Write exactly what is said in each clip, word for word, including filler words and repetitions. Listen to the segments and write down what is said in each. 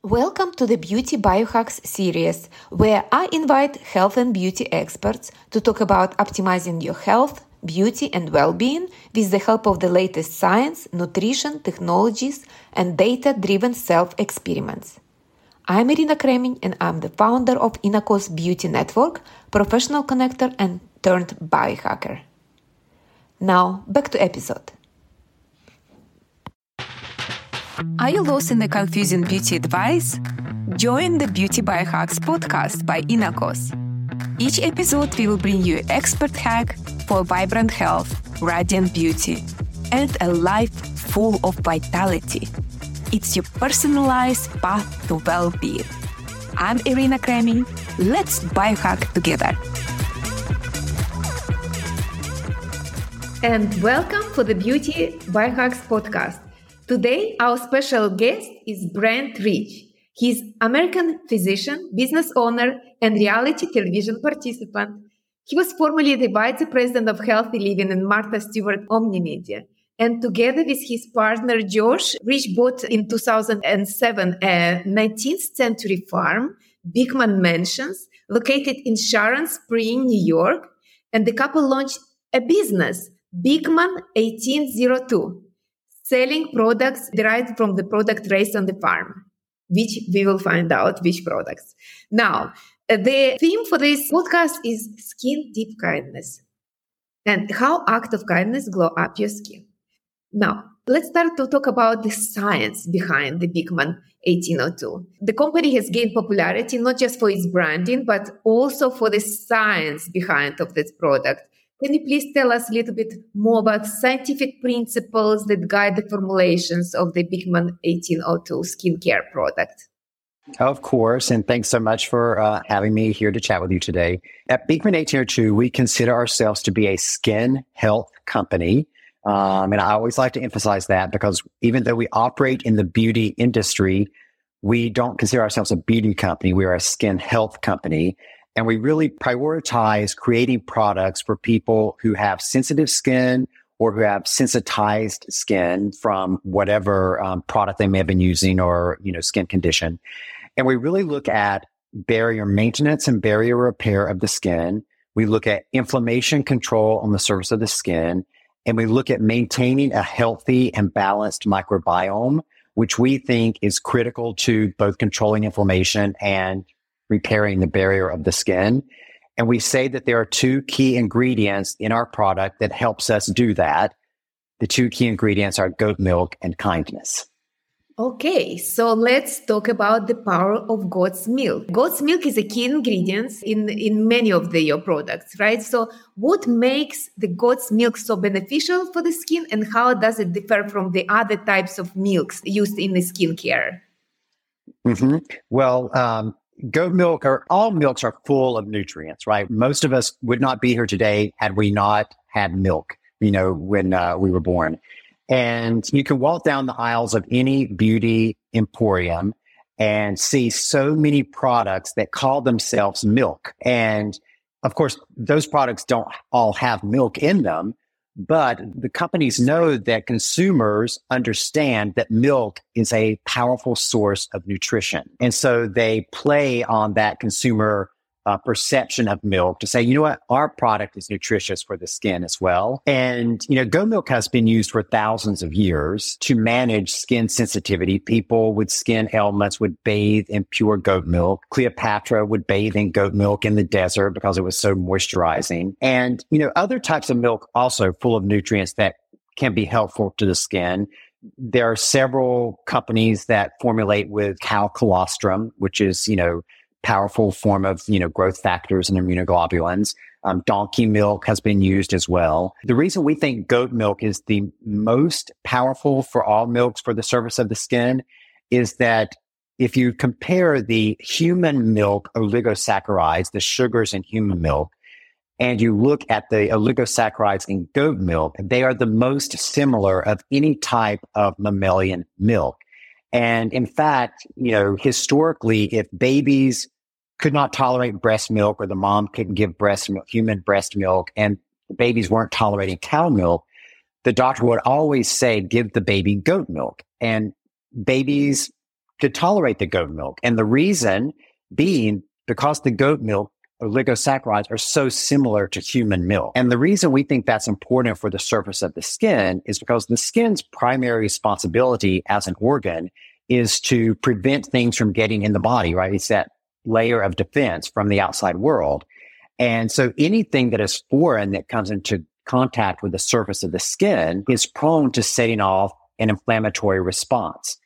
Welcome to the Beauty Biohacks series, where I invite health and beauty experts to talk about optimizing your health, beauty, and well-being with the help of the latest science, nutrition, technologies, and data-driven self-experiments. I'm Irina Kremin, and I'm the founder of Inakos Beauty Network, professional connector and turned biohacker. Now, back to episode. Are you lost in the confusing beauty advice? Join the Beauty Biohacks podcast by Inakos. Each episode will bring you an expert hack for vibrant health, radiant beauty, and a life full of vitality. It's your personalized path to well-being. I'm Irina Kremin. Let's biohack together. And welcome for the Beauty Biohacks podcast. Today, our special guest is Brent Rich. He's American physician, business owner, and reality television participant. He was formerly the vice president of Healthy Living and Martha Stewart Omnimedia. And together with his partner, Josh, Rich bought in two thousand seven a nineteenth century farm, Beekman Mansions, located in Sharon Spring, New York. And the couple launched a business, Beekman eighteen oh two. Selling products derived from the product raised on the farm, which we will find out which products. Now, the theme for this podcast is skin deep kindness and how act of kindness glow up your skin. Now, let's start to talk about the science behind the Beekman eighteen oh two. The company has gained popularity not just for its branding, but also for the science behind of this product. Can you please tell us a little bit more about scientific principles that guide the formulations of the Beekman eighteen oh two skincare product? Of course, and thanks so much for uh, having me here to chat with you today. At Beekman eighteen oh two, we consider ourselves to be a skin health company. Um, and I always like to emphasize that because even though we operate in the beauty industry, we don't consider ourselves a beauty company. We are a skin health company. And we really prioritize creating products for people who have sensitive skin or who have sensitized skin from whatever um, product they may have been using or, you know, skin condition. And we really look at barrier maintenance and barrier repair of the skin. We look at inflammation control on the surface of the skin. And we look at maintaining a healthy and balanced microbiome, which we think is critical to both controlling inflammation and repairing the barrier of the skin. And we say that there are two key ingredients in our product that helps us do that. The two key ingredients are goat milk and kindness. Okay, so let's talk about the power of goat's milk. Goat's milk is a key ingredient in, in many of the, your products, right? So what makes the goat's milk so beneficial for the skin, and how does it differ from the other types of milks used in the skincare? Mm-hmm. Well, um, goat milk, or all milks, are full of nutrients, right? Most of us would not be here today had we not had milk, you know, when uh, we were born. And you can walk down the aisles of any beauty emporium and see so many products that call themselves milk. And of course, those products don't all have milk in them, but the companies know that consumers understand that milk is a powerful source of nutrition. And so they play on that consumer uh, perception of milk to say, you know what, our product is nutritious for the skin as well. And, you know, goat milk has been used for thousands of years to manage skin sensitivity. People with skin ailments would bathe in pure goat milk. Cleopatra would bathe in goat milk in the desert because it was so moisturizing. And, you know, other types of milk also full of nutrients that can be helpful to the skin. There are several companies that formulate with cow colostrum, which is, you know, powerful form of, you know, growth factors and immunoglobulins. Um, donkey milk has been used as well. The reason we think goat milk is the most powerful for all milks for the surface of the skin is that if you compare the human milk oligosaccharides, the sugars in human milk, and you look at the oligosaccharides in goat milk, they are the most similar of any type of mammalian milk. And in fact, you know, historically, if babies could not tolerate breast milk, or the mom couldn't give breast milk, human breast milk, and the babies weren't tolerating cow milk, the doctor would always say, give the baby goat milk. And babies could tolerate the goat milk. And the reason being because the goat milk oligosaccharides are so similar to human milk. And the reason we think that's important for the surface of the skin is because the skin's primary responsibility as an organ is to prevent things from getting in the body, right? It's that layer of defense from the outside world. And so anything that is foreign that comes into contact with the surface of the skin is prone to setting off an inflammatory response.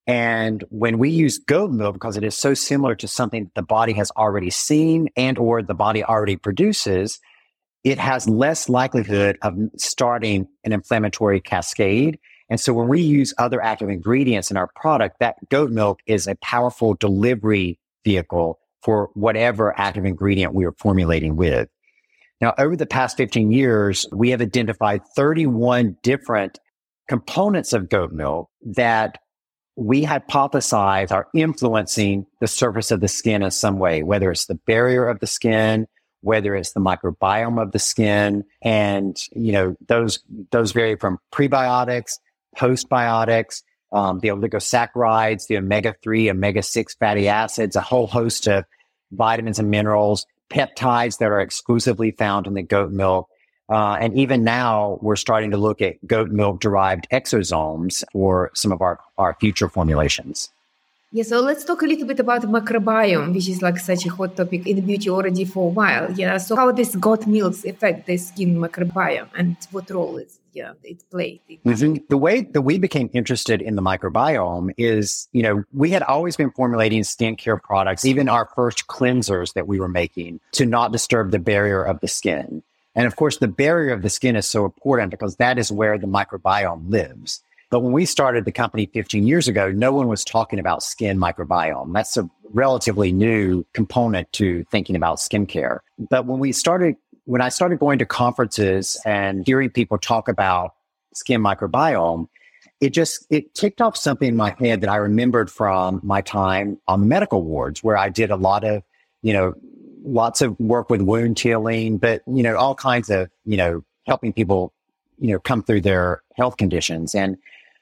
And when we use goat milk, because it is so similar to something that the body has already seen and or the body already produces, it has less likelihood of starting an inflammatory cascade. And so when we use other active ingredients in our product, that goat milk is a powerful delivery vehicle for whatever active ingredient we are formulating with. Now, over the past fifteen years, we have identified thirty-one different components of goat milk that we hypothesize are influencing the surface of the skin in some way, whether it's the barrier of the skin, whether it's the microbiome of the skin. And, you know, those, those vary from prebiotics, postbiotics, um, the oligosaccharides, the omega three, omega six fatty acids, a whole host of vitamins and minerals, peptides that are exclusively found in the goat milk. Uh, and even now, we're starting to look at goat milk-derived exosomes for some of our, our future formulations. Yeah, so let's talk a little bit about microbiome, which is like such a hot topic in beauty already for a while. Yeah, so how does goat milk affect the skin microbiome and what role is yeah it plays? Mm-hmm. The way that we became interested in the microbiome is, you know, we had always been formulating skincare products, even our first cleansers that we were making, to not disturb the barrier of the skin. And of course, the barrier of the skin is so important because that is where the microbiome lives. But when we started the company fifteen years ago, no one was talking about skin microbiome. That's a relatively new component to thinking about skincare. But when we started, when I started going to conferences and hearing people talk about skin microbiome, it just, it ticked off something in my head that I remembered from my time on the medical wards, where I did a lot of, you know, lots of work with wound healing, but, you know, all kinds of, you know, helping people, you know, come through their health conditions. And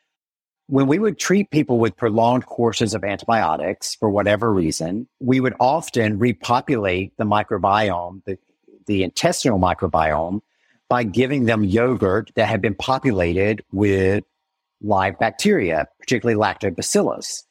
when we would treat people with prolonged courses of antibiotics for whatever reason, we would often repopulate the microbiome, the, the intestinal microbiome, by giving them yogurt that had been populated with live bacteria, particularly lactobacillus.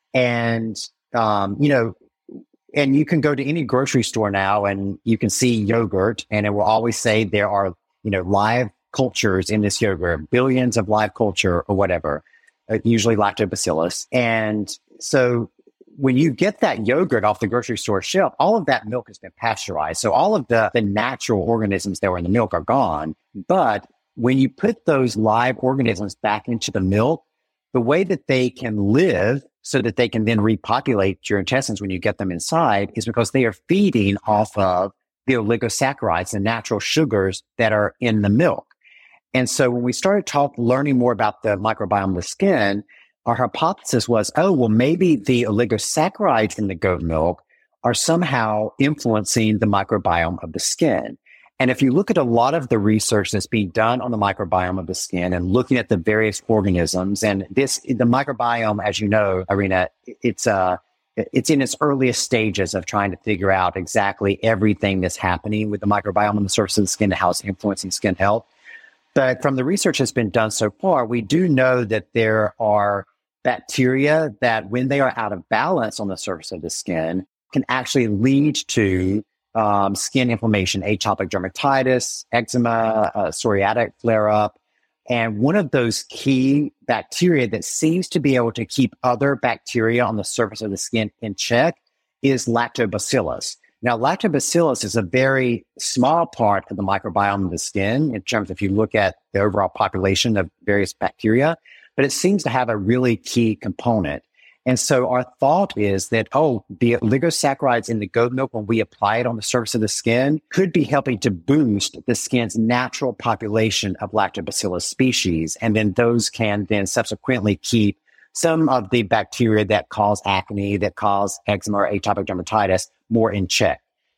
And, um, you know, and you can go to any grocery store now and you can see yogurt, and it will always say there are, you know, live cultures in this yogurt, billions of live culture or whatever, uh, usually lactobacillus. And so when you get that yogurt off the grocery store shelf, all of that milk has been pasteurized. So all of the, the natural organisms that were in the milk are gone. But when you put those live organisms back into the milk, the way that they can live so that they can then repopulate your intestines when you get them inside is because they are feeding off of the oligosaccharides, the natural sugars that are in the milk. And so when we started talking, learning more about the microbiome of the skin, our hypothesis was, oh, well, maybe the oligosaccharides in the goat milk are somehow influencing the microbiome of the skin. And if you look at a lot of the research that's being done on the microbiome of the skin and looking at the various organisms, and this, the microbiome, as you know, Irina, it's uh, it's in its earliest stages of trying to figure out exactly everything that's happening with the microbiome on the surface of the skin and how it's influencing skin health. But from the research that's been done so far, we do know that there are bacteria that, when they are out of balance on the surface of the skin, can actually lead to Um, skin inflammation, atopic dermatitis, eczema, uh, psoriatic flare-up. And one of those key bacteria that seems to be able to keep other bacteria on the surface of the skin in check is lactobacillus. Now, lactobacillus is a very small part of the microbiome of the skin in terms of if you look at the overall population of various bacteria, but it seems to have a really key component. And so our thought is that, oh, the oligosaccharides in the goat milk, when we apply it on the surface of the skin, could be helping to boost the skin's natural population of lactobacillus species. And then those can then subsequently keep some of the bacteria that cause acne, that cause eczema or atopic dermatitis more in check.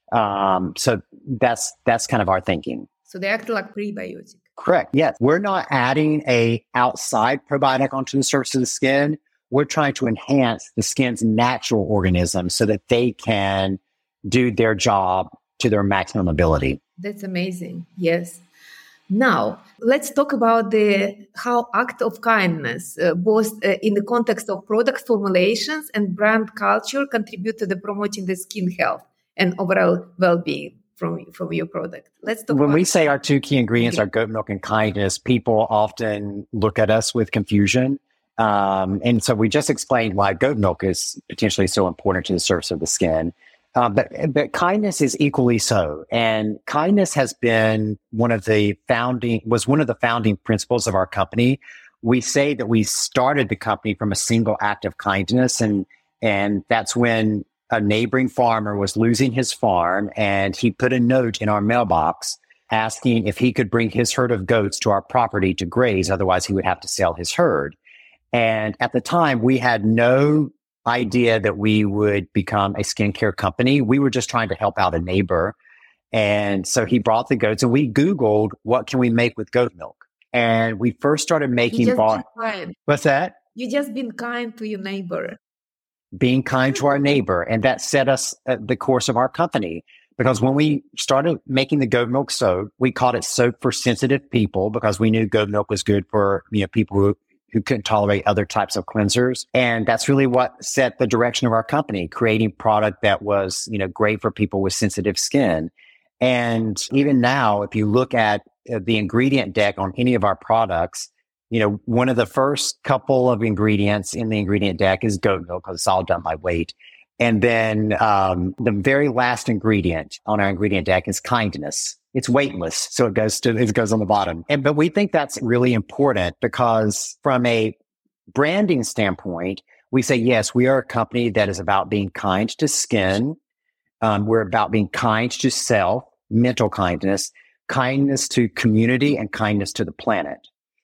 Um, so that's that's kind of our thinking. So they act like prebiotic. Correct. Yes. We're not adding a outside probiotic onto the surface of the skin. we're trying to enhance the skin's natural organisms so that they can do their job to their maximum ability. That's amazing. Yes. Now, let's talk about the how act of kindness, uh, both uh, in the context of product formulations and brand culture, contribute to the promoting the skin health and overall well-being from, from your product. Let's talk When about we say our two key ingredients are goat milk and kindness, people often look at us with confusion. Um, and so we just explained why goat milk is potentially so important to the surface of the skin. Uh, but, but kindness is equally so. And kindness has been one of the founding, was one of the founding principles of our company. We say that we started the company from a single act of kindness. And, and that's when a neighboring farmer was losing his farm, and he put a note in our mailbox asking if he could bring his herd of goats to our property to graze. Otherwise, he would have to sell his herd. And at the time, we had no idea that we would become a skincare company. We were just trying to help out a neighbor. And so he brought the goats, and we Googled, what can we make with goat milk? And we first started making... You just bar- been kind. What's that? You just been kind to your neighbor. Being kind to our neighbor. And that set us at the course of our company. Because when we started making the goat milk soap, we called it soap for sensitive people, because we knew goat milk was good for, you know, people who who couldn't tolerate other types of cleansers. And that's really what set the direction of our company, creating product that was, you know, great for people with sensitive skin. And even now, if you look at the ingredient deck on any of our products, you know, one of the first couple of ingredients in the ingredient deck is goat milk, because it's all done by weight. And then um, the very last ingredient on our ingredient deck is kindness. It's weightless, so it goes to it goes on the bottom. And but we think that's really important, because from a branding standpoint, we say, yes, we are a company that is about being kind to skin. Um, we're about being kind to self, mental kindness, kindness to community, and kindness to the planet.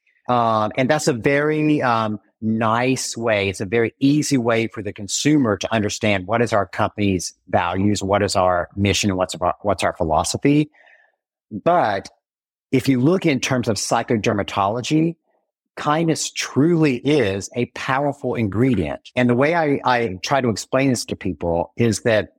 Um, and that's a very um, nice way. It's a very easy way for the consumer to understand what is our company's values, what is our mission, and what's our, what's our philosophy. But if you look in terms of psychodermatology, kindness truly is a powerful ingredient. And the way I, I try to explain this to people is that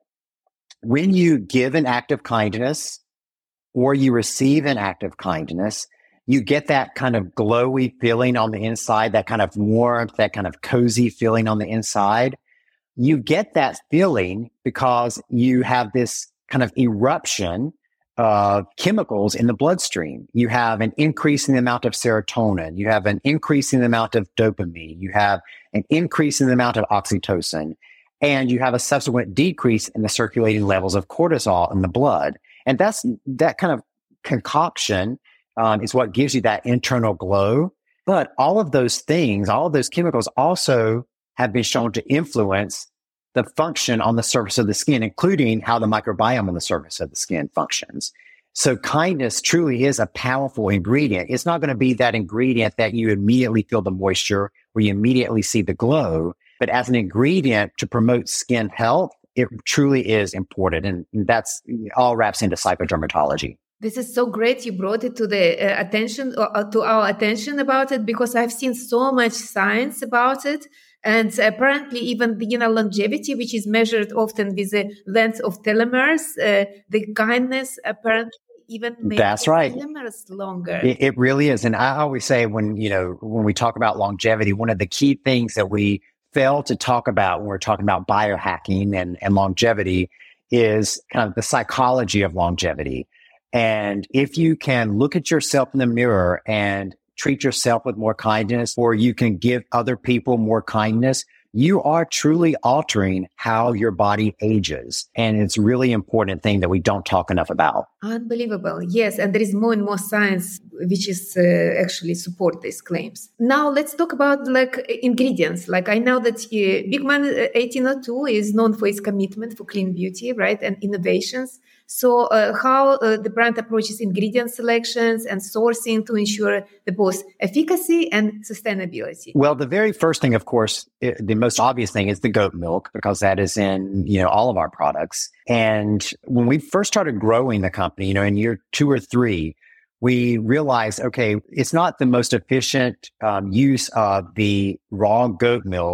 when you give an act of kindness or you receive an act of kindness, you get that kind of glowy feeling on the inside, that kind of warmth, that kind of cozy feeling on the inside. You get that feeling because you have this kind of eruption of chemicals in the bloodstream. You have an increase in the amount of serotonin. You have an increase in the amount of dopamine. You have an increase in the amount of oxytocin. And you have a subsequent decrease in the circulating levels of cortisol in the blood. And that's that kind of concoction um, is what gives you that internal glow. But all of those things, all of those chemicals also have been shown to influence the function on the surface of the skin, including how the microbiome on the surface of the skin functions. So kindness truly is a powerful ingredient. It's not going to be that ingredient that you immediately feel the moisture or you immediately see the glow, but as an ingredient to promote skin health, it truly is important. And that's all wraps into psychodermatology. This is so great. You brought it to the uh, attention, uh, to our attention about it, because I've seen so much science about it. And apparently even the, you know, longevity, which is measured often with the length of telomeres, uh, the kindness apparently even makes That's right. telomeres longer. It, it really is. And I always say when, you know, when we talk about longevity, one of the key things that we fail to talk about when we're talking about biohacking and, and longevity is kind of the psychology of longevity. And if you can look at yourself in the mirror and treat yourself with more kindness, or you can give other people more kindness, you are truly altering how your body ages. And it's a really important thing that we don't talk enough about. Unbelievable. Yes. And there is more and more science which is uh, actually support these claims. Now let's talk about like ingredients. Like I know that uh, Beekman eighteen oh two is known for its commitment for clean beauty, right? And innovations. So uh, how uh, the brand approaches ingredient selections and sourcing to ensure the both efficacy and sustainability? Well, the very first thing, of course, it, the most obvious thing is the goat milk, because that is in, you know, all of our products. And when we first started growing the company, you know, in year two or three, we realized, okay, it's not the most efficient um, use of the raw goat milk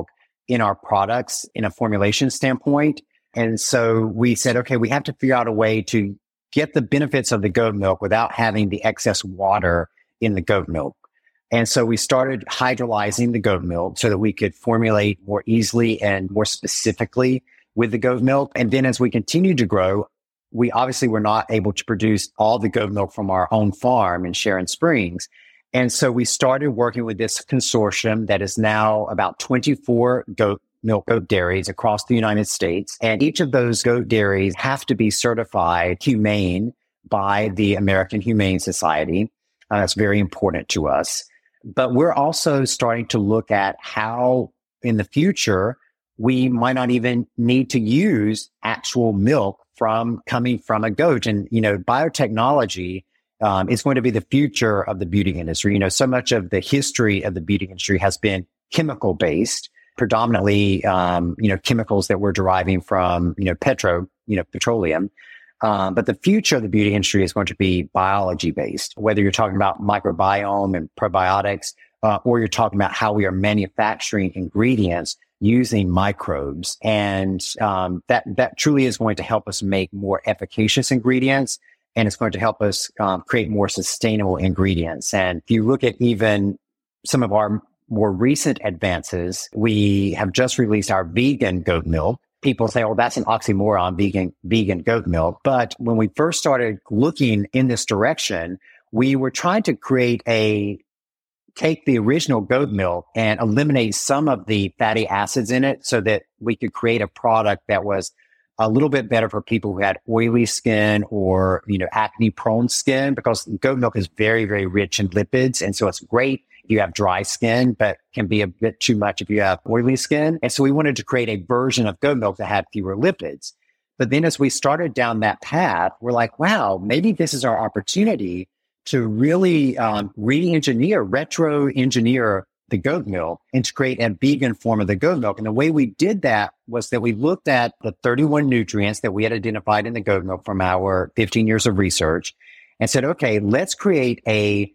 in our products in a formulation standpoint. And so we said, okay, we have to figure out a way to get the benefits of the goat milk without having the excess water in the goat milk. And so we started hydrolyzing the goat milk so that we could formulate more easily and more specifically with the goat milk. And then as we continued to grow, we obviously were not able to produce all the goat milk from our own farm in Sharon Springs. And so we started working with this consortium that is now about twenty-four goat milk goat dairies across the United States. And each of those goat dairies have to be certified humane by the American Humane Society. Uh, that's very important to us. But we're also starting to look at how in the future, we might not even need to use actual milk from coming from a goat. And, you know, biotechnology um, is going to be the future of the beauty industry. You know, so much of the history of the beauty industry has been chemical based, predominantly, um, you know, chemicals that we're deriving from, you know, petro, you know, petroleum. Um, but the future of the beauty industry is going to be biology based, whether you're talking about microbiome and probiotics, uh, or you're talking about how we are manufacturing ingredients using microbes. And um, that that truly is going to help us make more efficacious ingredients, and it's going to help us um, create more sustainable ingredients. And if you look at even some of our more recent advances, we have just released our vegan goat milk. People say, oh, that's an oxymoron, vegan, vegan goat milk. But when we first started looking in this direction, we were trying to create a, take the original goat milk and eliminate some of the fatty acids in it so that we could create a product that was a little bit better for people who had oily skin or, you know, acne prone skin, because goat milk is very, very rich in lipids. And so it's great if you have dry skin, but can be a bit too much if you have oily skin. And so we wanted to create a version of goat milk that had fewer lipids. But then as we started down that path, we're like, wow, maybe this is our opportunity to really um, re-engineer, retro-engineer the goat milk and to create a vegan form of the goat milk. And the way we did that was that we looked at the thirty-one nutrients that we had identified in the goat milk from our fifteen years of research and said, okay, let's create a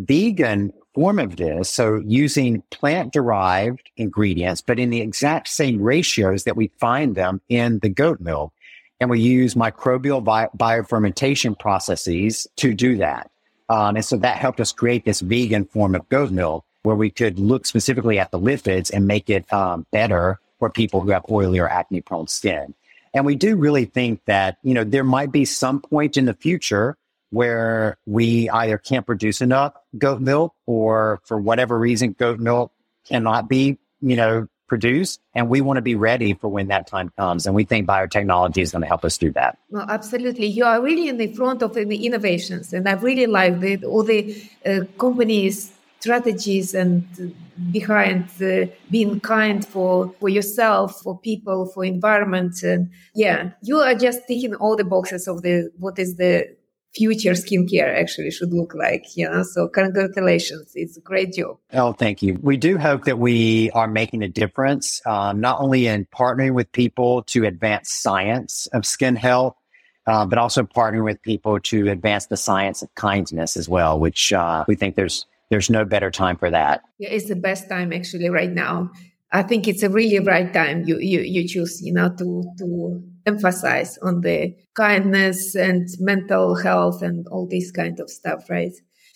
vegan form of this. So using plant-derived ingredients, but in the exact same ratios that we find them in the goat milk. And we use microbial bi- biofermentation processes to do that. Um, and so that helped us create this vegan form of goat milk where we could look specifically at the lipids and make it um, better for people who have oily or acne prone skin. And we do really think that, you know, there might be some point in the future where we either can't produce enough goat milk or for whatever reason, goat milk cannot be, you know, produced. And we want to be ready for when that time comes. And we think biotechnology is going to help us do that. Well, absolutely. You are really in the front of the innovations. And I really like the, all the uh, companies' strategies and behind uh, being kind for, for yourself, for people, for environment. And yeah, you are just ticking all the boxes of the what is the future skincare actually should look like, you know, so congratulations. It's a great job. Oh, thank you. We do hope that we are making a difference, um, not only in partnering with people to advance science of skin health, uh, but also partnering with people to advance the science of kindness as well, which uh, we think there's there's no better time for that. Yeah, it's the best time actually right now. I think it's a really right time you you, you choose, you know, to to emphasize on the kindness and mental health and all this kind of stuff, right?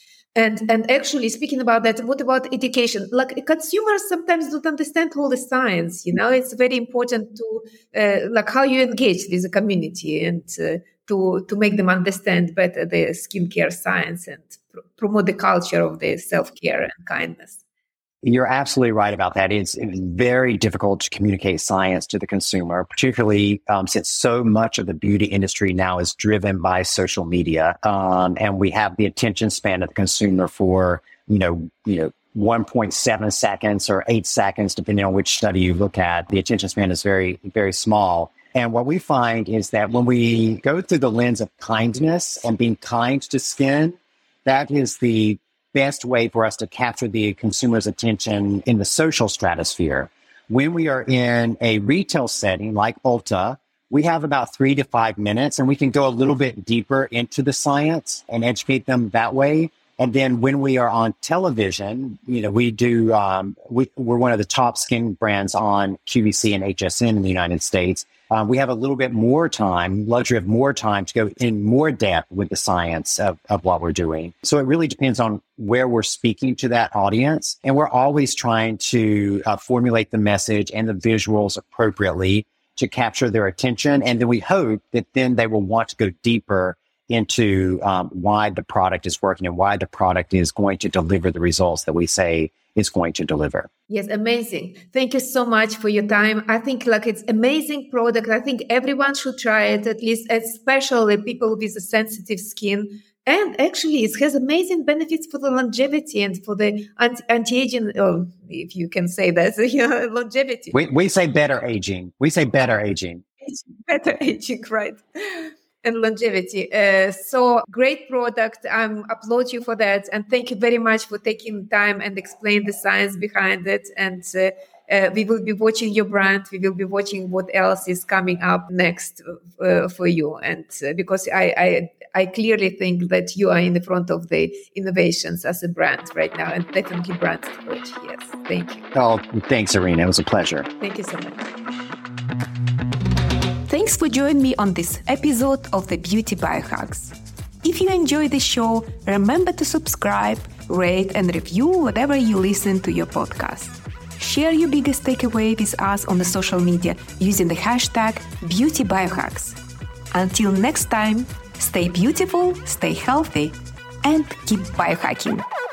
And and actually speaking about that, what about education? Like consumers sometimes don't understand all the science, you know, it's very important to uh, like how you engage with the community and uh, to to make them understand better the skincare science and pr- promote the culture of the self-care and kindness. You're absolutely right about that. It's, it's very difficult to communicate science to the consumer, particularly um, since so much of the beauty industry now is driven by social media. Um, and we have the attention span of the consumer for, you know, you know, one point seven seconds or eight seconds, depending on which study you look at. The attention span is very, very small. And what we find is that when we go through the lens of kindness and being kind to skin, that is the best way for us to capture the consumer's attention in the social stratosphere. When we are in a retail setting like Ulta, we have about three to five minutes and we can go a little bit deeper into the science and educate them that way. And then when we are on television, you know, we do, um, we, we're one of the top skin brands on Q V C and H S N in the United States. Um, we have a little bit more time, luxury of more time to go in more depth with the science of, of what we're doing. So it really depends on where we're speaking to that audience. And we're always trying to uh, formulate the message and the visuals appropriately to capture their attention. And then we hope that then they will want to go deeper into um, why the product is working and why the product is going to deliver the results that we say it's going to deliver. Yes, amazing. Thank you so much for your time. I think like it's amazing product. I think everyone should try it, at least especially people with a sensitive skin. And actually it has amazing benefits for the longevity and for the anti-aging, oh, if you can say that, you know, longevity. We, we say better aging. We say better aging. Better aging, right. And longevity. Uh, so great product. I um, applaud you for that. And thank you very much for taking time and explain the science behind it. And uh, uh, we will be watching your brand. We will be watching what else is coming up next uh, for you. And uh, because I, I, I clearly think that you are in the front of the innovations as a brand right now, and definitely brand approach. Yes. Thank you. Oh, thanks, Irina. It was a pleasure. Thank you so much. Thanks for joining me on this episode of the Beauty Biohacks. If you enjoy the show, remember to subscribe, rate, and review whatever you listen to your podcast. Share your biggest takeaway with us on the social media using the hashtag Beauty Biohacks. Until next time, stay beautiful, stay healthy, and keep biohacking.